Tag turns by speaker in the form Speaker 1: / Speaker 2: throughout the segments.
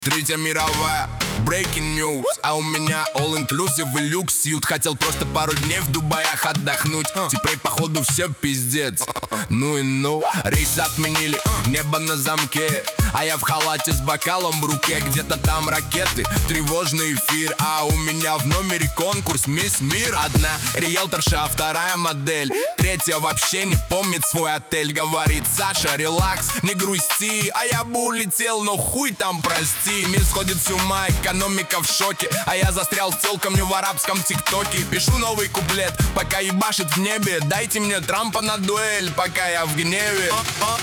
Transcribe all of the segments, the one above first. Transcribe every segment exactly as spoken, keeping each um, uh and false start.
Speaker 1: Третья мировая, breaking news. А у меня all inclusive и люкс сьют. Хотел просто пару дней в Дубаях отдохнуть. Теперь походу все пиздец. Ну и ну, рейс отменили, небо на замке. А я в халате с бокалом в руке. Где-то там ракеты, тревожный эфир. А у меня в номере конкурс Мисс Мир. Одна риэлторша, а вторая модель. Третья вообще не помнит свой отель. Говорит: Саша, релакс, не грусти. А я бы улетел, но хуй там, прости. Мир сходит с ума, экономика в шоке. А я застрял с телками в арабском тиктоке. Пишу новый куплет, пока ебашит в небе. Дайте мне Трампа на дуэль, пока я в гневе.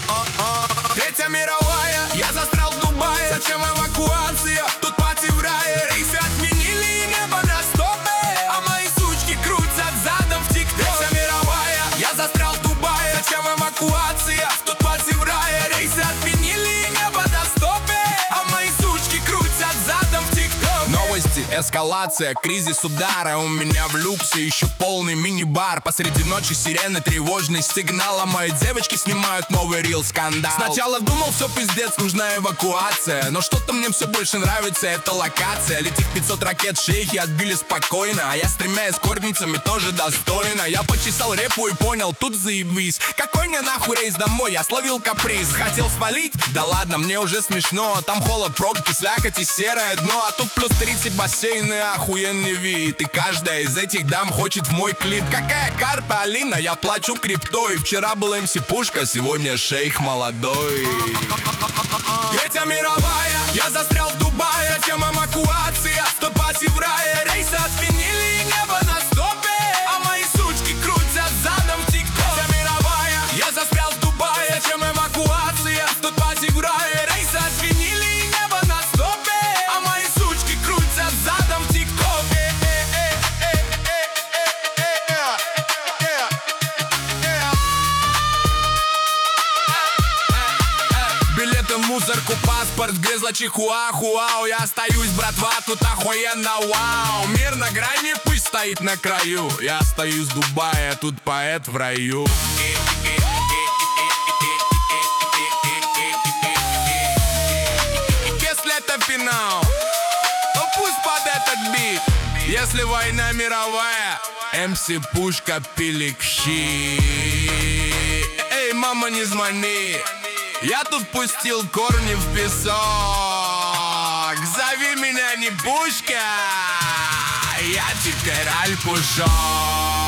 Speaker 1: Третья мировая, я застрял в Дубае. Зачем эвакуация? Тут пати в рае. Рейсы отменили и небо на стопе. А мои сучки крутят задом в тиктоке. Третья мировая, я застрял в Дубае. Зачем эвакуация? Тут пати в рае. Рейсы отменили и небо на стопе. А мои сучки крутят задом в тиктоке. Новости, эскалация, кризис удара. У меня в люксе еще полный мини-бар. Посреди ночи сирены, тревожный сигнал. А мои девочки снимают новый рил скандал. Сначала думал, все пиздец, нужна эвакуация. Но что-то мне все больше нравится, это локация. Летит пятьсот ракет, шейхи отбили спокойно. А я с тремя эскортницами тоже достойно. Я почесал репу и понял, тут заебись. Какой мне нахуй рейс домой, я словил каприз. Хотел свалить? Да ладно, мне уже смешно. Там холод, пробки, слякоть и серое дно. А тут плюс тридцать, бассейн и охуенный вид. И каждая из этих дам хочет в мой клип. Какая карта, Алина, я плачу криптой. Вчера был эм си Пушка, сегодня шейх молодой. Третья мировая, я застрял в Дубае. Зачем эвакуация? Сто пати в рае. Рейсы отменили и небо на стопе. А мои сучки крутят задом в тиктоке. Третья мировая, я застрял в Дубае. Зачем эвакуация? Сто пати в рае. Рейсы отменили и небо на стопе. А мои сучки крутят задом в тиктоке. Билеты в мусорку, паспорт, грызла чихуахуау. Я остаюсь, братва, тут охуенно, вау. Мир на грани, пусть стоит на краю. Я остаюсь в Дубае, тут поэт в раю. Если это финал, то пусть под этот бит. Если война мировая, эм си Пушка, пилик щи. Эй, мама, не звони, я тут пустил корни в песок. Зови меня не Пушка, я теперь Аль Пушок.